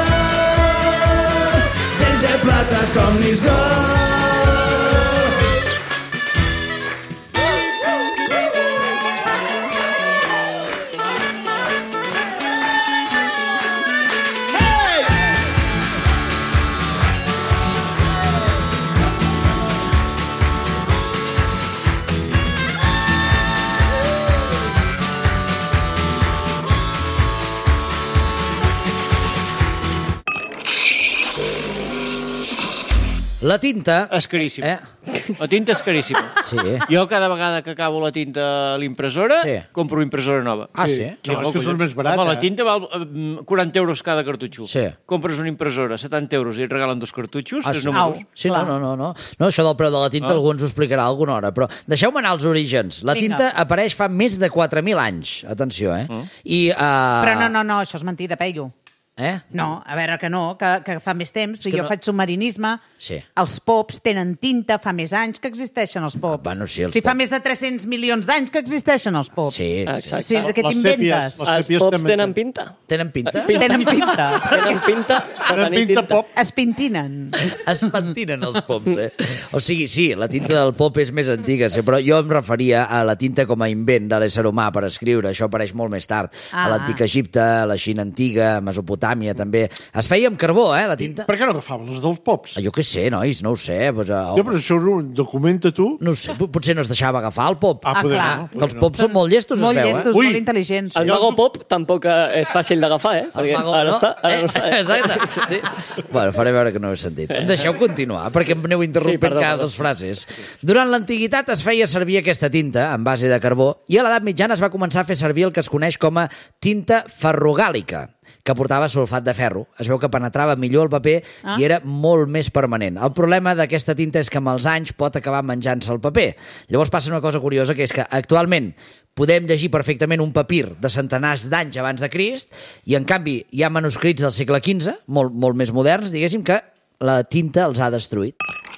d'or. Dents de plata, somnis d'or. La tinta... És caríssim. Eh? La tinta és caríssima. Sí. Jo cada vegada que acabo la tinta a l'impressora, Sí. compro impressora nova. Ah, sí? No, és que són més barat, Home, la eh? tinta val eh, quaranta euros cada cartutxo. Sí. Compres una impressora, setanta euros, i et regalen dos cartutxos, Ah, tres sí? números. Sí, no, no, no, no. No, això del preu de la tinta Ah. algú ens ho explicarà alguna hora, però deixeu-me anar als orígens. La Vinga. tinta apareix fa més de quatre mil anys. Atenció, eh? I, uh... Però no, no, no, això és mentida, Peyu. Eh? No, a veure que no, que, que fa més temps. Si que jo no- faig submarinisme, Sí. els pops tenen tinta, fa més anys que existeixen els pops. Bueno, sí, els si fa pops. més de tres-cents milions d'anys que existeixen els pops. Sí, Exacte. Sí, què Les t'inventes? sèpies, les Els sèpies pops també- tenen pinta. Tenen pinta? Tenen pinta. Tenen pinta de Tenen tenir pinta tinta. pop. Es pintinen. Es pentinen els pops, eh? O sigui, sí, la tinta del pop és més antiga, sí, però jo em referia a la tinta com a invent de l'ésser humà per escriure. Això apareix molt més tard. Ah. A l'antic Egipte, a la Xina antiga, a Mesopotàmia, també. Es feia amb carbó, eh, la tinta? Per què no agafaven les dels pops? Jo què sé, nois, no ho sé. Pues, uh, Ja, però això és un... Documenta tu. No ho sé, po- potser no es deixava agafar el pop. Ah, poder clar. no. Que els pops són molt llestos, Molt es veu, llestos, eh? Ui. molt intel·ligents. El mago pop tampoc eh, és fàcil d'agafar, eh? Perquè mago, ara no? està, ara no Eh, està. Eh? Exacte. Sí. Bueno, faré veure que no ho he sentit. Em deixeu continuar, perquè em aneu interrompent Sí, perdó, cada perdó. dos frases. Durant l'antiguitat es feia servir aquesta tinta en base de carbó i a l'edat mitjana es va començar a fer servir el que es coneix com a tinta ferrogàlica, que portava sulfat de ferro. Es veu que penetrava millor el paper Ah. i era molt més permanent. El problema d'aquesta tinta és que amb els anys pot acabar menjant-se el paper. Llavors passa una cosa curiosa, que és que actualment podem llegir perfectament un papir de centenars d'anys abans de Crist i, en canvi, hi ha manuscrits del segle quinze, molt, molt més moderns, diguéssim, que la tinta els ha destruït.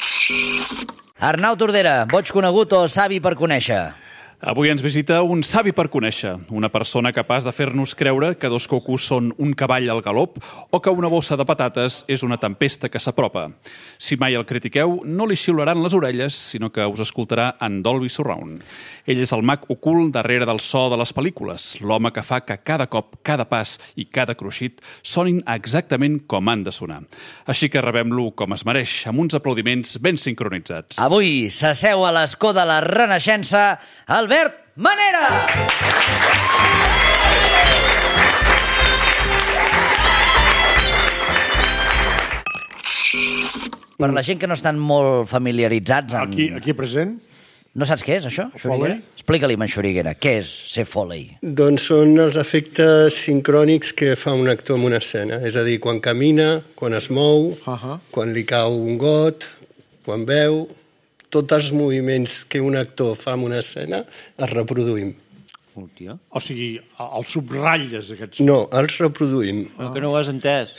Arnau Tordera, boig conegut o savi per conèixer? Avui ens visita un savi per conèixer, una persona capaç de fer-nos creure que dos cocos són un cavall al galop o que una bossa de patates és una tempesta que s'apropa. Si mai el critiqueu, no li xiularan les orelles, sinó que us escoltarà en Dolby Surround. Ell és el mag ocult darrere del so de les pel·lícules, l'home que fa que cada cop, cada pas i cada cruixit sonin exactament com han de sonar. Així que rebem-lo com es mereix, amb uns aplaudiments ben sincronitzats. Avui s'asseu a l'escó de la Renaixença Albert Manera! Per la gent que no estan molt familiaritzats amb... Aquí, aquí present. No saps què és, això? Xuriguera? Explica-li, en Xuriguera, què és ser Foley? Doncs són els efectes sincrònics que fa un actor en una escena. És a dir, quan camina, quan es mou, uh -huh. quan li cau un got, quan veu... Tots els moviments que un actor fa en una escena els reproduïm. Hòstia. O sigui, els subratlles, aquests. No, els reproduïm. No, que no ho has entès.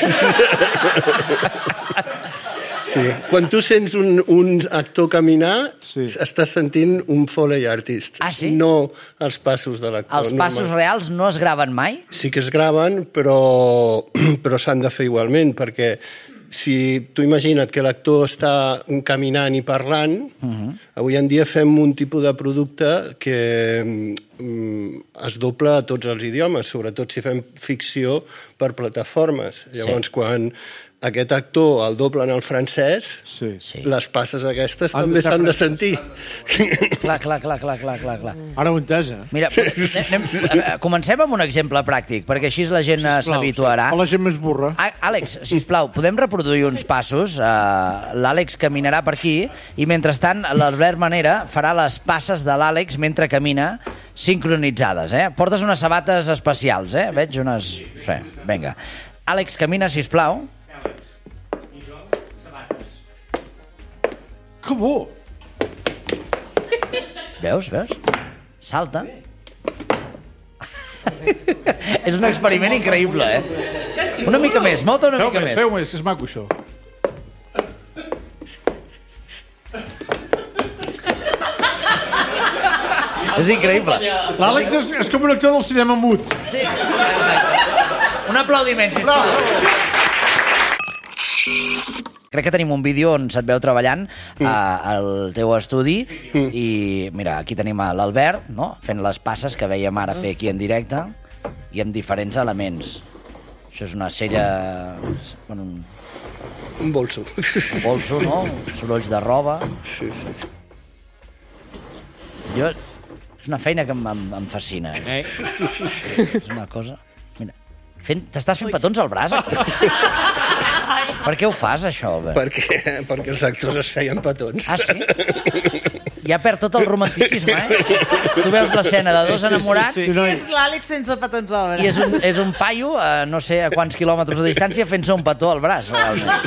Sí. Quan tu sents un, un actor caminar, sí. estàs sentint un Foley artist. Ah, sí? No els passos de l'actor. Els passos normal. reals no es graven mai? Sí que es graven, però, però s'han de fer igualment, perquè si tu imagina't que l'actor està caminant i parlant, uh -huh. avui en dia fem un tipus de producte que mm, es dobla a tots els idiomes, sobretot si fem ficció per plataformes. Llavors, sí. quan aquest actor el doblen al francès, sí. Sí. les passes aquestes Han també de ser s'han de francès. sentir. Clar, clar, clar, clar, clar, clar, clar. Ara ho he entès, eh? Mira, anem, anem, comencem amb un exemple pràctic, perquè així la gent eh, s'habituarà. O la gent més burra. Á- Àlex, sisplau, podem reproduir uns passos? Uh, L'Àlex caminarà per aquí i, mentrestant, l'Albert Manera farà les passes de l'Àlex mentre camina, sincronitzades, eh? Portes unes sabates especials, eh? Veig unes... Sí, vinga. Àlex, camina, sisplau. Que bo! Veus, veus? Salta. És un experiment increïble, eh? Una mica més, molta una Feu mica més, més. feu més, és maco, això. És increïble. L'Àlex és, és com un actor del cinema mut. Sí. Un aplaudiment, sisplau. Crec que tenim un vídeo on se't veu treballant mm. a, al teu estudi mm. i, mira, aquí tenim a l'Albert, no?, fent les passes que veiem ara fer aquí en directe i amb diferents elements. Això és una sella... Bueno, un... Un bolso. Un bolso, no? Sorolls de roba. Sí, sí. Jo... És una feina que em, em, em fascina. Eh? És una cosa... Mira, fent... t'estàs fent petons al braç, aquí. Per què ho fas, això, Albert? Perquè, perquè els actors es feien petons. Ah, sí? Ja perd tot el romanticisme, eh? Tu veus l'escena de dos enamorats... Sí, sí, sí. És l'Àlex sense petons al braç. I és un, és un paio, a no sé a quants quilòmetres de distància, fent-se un petó al braç, realment.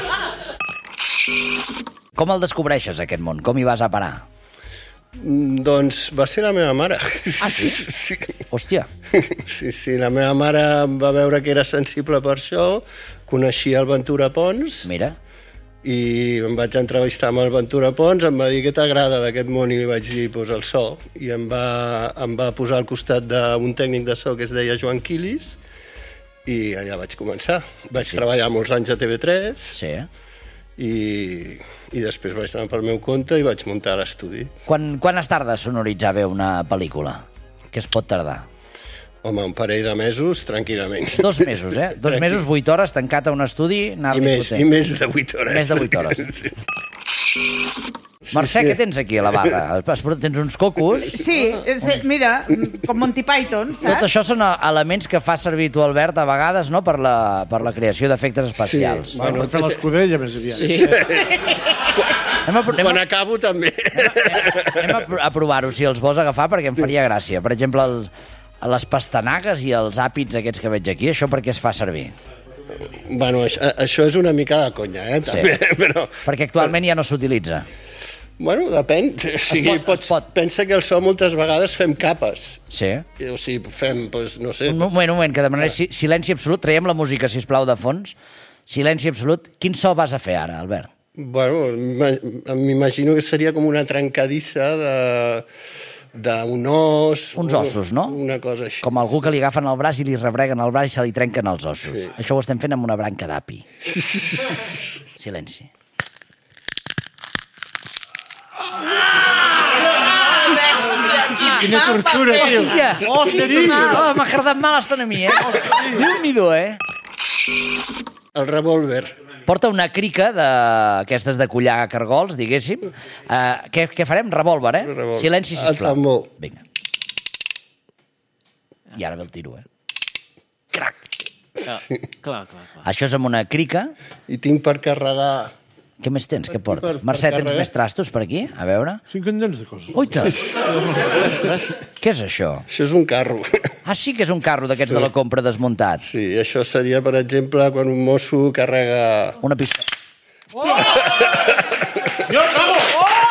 Com el descobreixes, aquest món? Com hi vas a parar? Mm, Doncs va ser la meva mare. Ah, sí? Sí. Hòstia. Sí, sí, la meva mare va veure que era sensible per això, coneixia el Ventura Pons... Mira. I em vaig entrevistar amb el Ventura Pons, em va dir què t'agrada d'aquest món i li vaig dir pues, el so, i em va, em va posar al costat d'un tècnic de so que es deia Joan Quilis i allà vaig començar. Vaig sí. treballar molts anys a T V tres sí. i, i després vaig anar pel meu compte i vaig muntar l'estudi. Quan, quan es tarda a sonoritzar bé una pel·lícula? Què es pot tardar? Home, un parell de mesos, tranquil·lament. Dos mesos, eh? Dos mesos, vuit hores, tancat a un estudi... I més, I més de vuit hores. Més de vuit hores. Sí. Mercè, sí, sí. Què tens aquí a la barra? Tens uns cocos? Sí, és, mira, com Monty Python, saps? Tot això són elements que fa servir tu, Albert, a vegades, no?, per la, per la creació d'efectes especials. Sí, bueno, per fer l'escudella més aviat. Sí. sí. Anem a, anem a, Quan acabo, també. Anem a, a provar-ho, si els vols agafar, perquè em faria gràcia. Per exemple, el, les pastanagues i els àpits aquests que veig aquí, això per què es fa servir? Bueno, això, això és una mica de conya, eh? També, sí. però... Perquè actualment ja no s'utilitza. Bueno, depèn. O sigui, es pot, pots, es pot. Pensa que el so moltes vegades fem capes. Sí. O sigui, fem, doncs, no sé... Un moment, un moment, que demanaré si, silenci absolut. Traiem la música, sisplau, de fons. Silenci absolut. Quin so vas a fer ara, Albert? Bueno, m'imagino que seria com una trencadissa de... d'un os... Uns ossos, no? Una cosa així. Com algú que li agafen el braç i li rebreguen el braç i se li trenquen els ossos. Sí. Això ho estem fent amb una branca d'api. Silenci. Quina tortura, tio. Hòstia, hòstia. Oh, m'ha agradat mal estar a mi, eh? Déu-n'hi-do, eh? El revòlver. Porta una crica d'aquestes de collar cargols, diguéssim. Uh, què, què farem? Revòlver, eh? Revòlver. Silenci, sisplau. El tambor. Vinga. I ara ve el tiro, eh? Crac. Ah, clar, clar, clar. Això és amb una crica. I tinc per carregar... Què més tens? Què portes? Per, per Mercè, tens carregar. més trastos per aquí? A veure. Cinc candents de coses. Uita! Què és això? Això és un carro. Ah, sí que és un carro d'aquests sí. de la compra desmuntat. Sí, això seria, per exemple, quan un mosso carrega... Una pistola. Oh! Jo, bravo!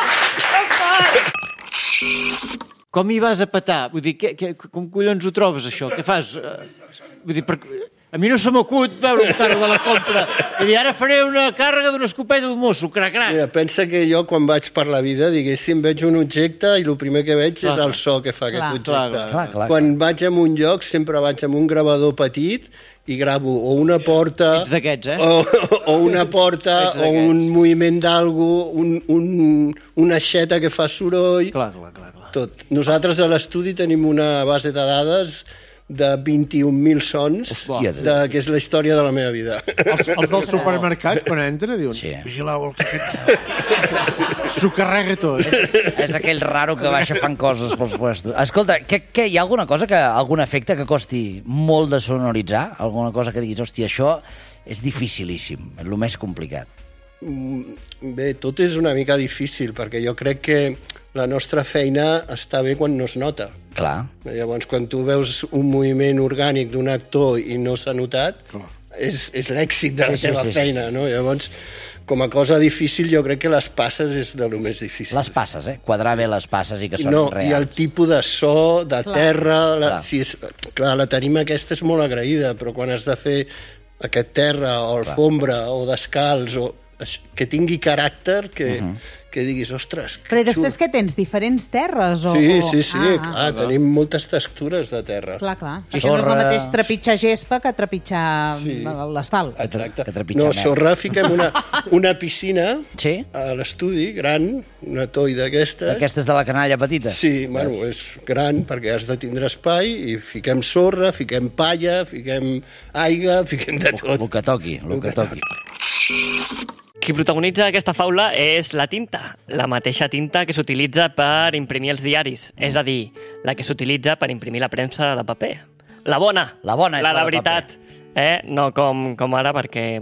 Com hi vas a petar? Vull dir, que, que, com collons ho trobes, això? Què fas? Vull dir, per... a mi no se m'acut veure un carro de la compra. Vull dir, ara faré una càrrega d'una escopeta d'un mosso, crac, crac. Mira, pensa que jo, quan vaig per la vida, diguéssim, veig un objecte i el primer que veig clar. és el so que fa aquest clar. objecte. Clar, clar, clar, clar. Quan vaig a un lloc, sempre vaig amb un gravador petit i gravo o una porta... Ets d'aquests, eh? O, o una porta, o un moviment d'algú, un, un, una aixeta que fa soroll... Clar, clar, clar, clar. Tot. Nosaltres a l'estudi tenim una base de dades de vint-i-un mil sons, Hòstia, de, que és la història de la meva vida. Els, els del supermercat, quan entra, diuen, Sí. vigileu el que aquest... S'ho carrega tot. És aquell raro que va aixafant coses pels puestos. Escolta, què, què, hi ha alguna cosa, que, algun efecte que costi molt de sonoritzar? Alguna cosa que diguis, hòstia, això és dificilíssim, és el més complicat. Bé, tot és una mica difícil, perquè jo crec que la nostra feina està bé quan no es nota. Clar. Llavors, quan tu veus un moviment orgànic d'un actor i no s'ha notat, Clar. és, és l'èxit de la Sí, sí, teva sí, sí. feina, no? Llavors, com a cosa difícil, jo crec que les passes és de lo més difícil. Les passes, eh? Quadrar bé les passes i que són no, reals. I el tipus de so, de Clar. terra... La, Clar. si és, clar, la tarima aquesta és molt agraïda, però quan has de fer aquest terra o alfombra o descalç o que tingui caràcter, que, uh -huh. que diguis, ostres... Però i després què tens? Diferents terres? O, Sí, o... sí, sí, ah, clar, tenim moltes textures de terra. Clar, clar. Sorra... Això no és el mateix trepitjar gespa que trepitjar Sí. l'asfalt. Exacte. que trepitjar No, merda. sorra, fiquem una, una piscina Sí? a l'estudi, gran, una toi d'aquesta. Aquestes de la canalla petita? Sí, bueno, és gran perquè has de tindre espai i fiquem sorra, fiquem palla, fiquem aigua, fiquem de tot. El que toqui, el que toqui. Qui protagonitza aquesta faula és la tinta, la mateixa tinta que s'utilitza per imprimir els diaris, és a dir, la que s'utilitza per imprimir la premsa de paper. La bona, La bona és la la de de veritat. Eh? No com, com ara, perquè, bueno,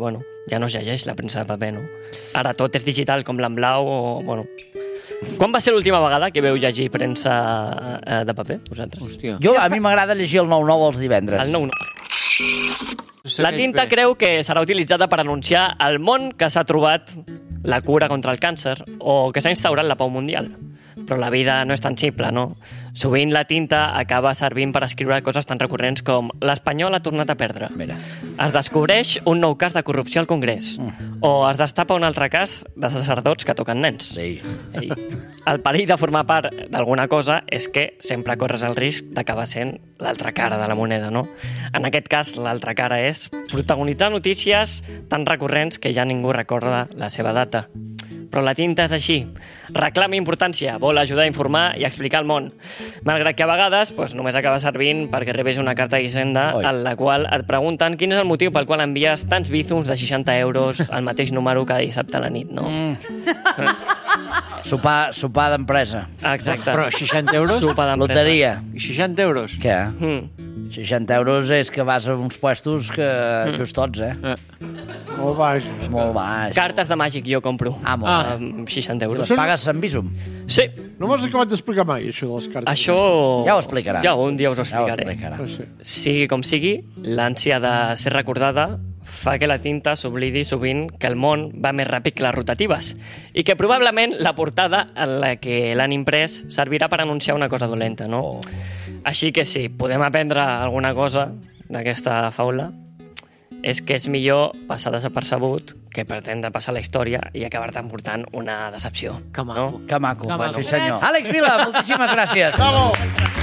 ja no es llegeix la premsa de paper, no? Ara tot és digital, com l'emblau o... Bueno. Quan va ser l'última vegada que veu llegir premsa eh, de paper, vosaltres? Hòstia. Jo, a mi m'agrada llegir el nou nou els divendres. El nou nou. La tinta creu que serà utilitzada per anunciar al món que s'ha trobat la cura contra el càncer o que s'ha instaurat la pau mundial. Però la vida no és tan simple, no? Sovint la tinta acaba servint per escriure coses tan recurrents com l'Espanyol ha tornat a perdre. Mira. Es descobreix un nou cas de corrupció al Congrés. Mm. O es destapa un altre cas de sacerdots que toquen nens. Sí. Ei. El perill de formar part d'alguna cosa és que sempre corres el risc d'acabar sent l'altra cara de la moneda, no? En aquest cas, l'altra cara és protagonitzar notícies tan recurrents que ja ningú recorda la seva data. Però la tinta és així. Reclama importància, vol ajudar a informar i explicar el món. Malgrat que a vegades doncs, només acaba servint perquè rebés una carta d'Hisenda en la qual et pregunten quin és el motiu pel qual envies tants bízums de seixanta euros al mateix número cada dissabte a la nit, no? Mm. Sopar, sopar d'empresa. Exacte. Però seixanta euros? Sopar d'empresa. Loteria. I seixanta euros? Què? Mm. seixanta euros és que vas a uns puestos que Mm. justots, eh? eh. Molt baix. Molt baix. Cartes de màgic jo compro. Ah, molt ah. Amb seixanta euros. Les pagues en Bizum? Sí. No m'has acabat d'explicar mai, això de les cartes. Això... Ja ho explicarà. Ja, un dia us ho Ja ho explicaré. explicarà. Sigui com sigui, l'ànsia de ser recordada fa que la tinta s'oblidi sovint que el món va més ràpid que les rotatives i que probablement la portada en la que l'han imprès servirà per anunciar una cosa dolenta, no? Oh. Així que sí, podem aprendre alguna cosa d'aquesta faula, és que és millor passar desapercebut que pretendre passar la història i acabar-te emportant una decepció. Que maco. No? Que maco. Que maco. Sí, senyor. Àlex Vila, moltíssimes gràcies. Bravo!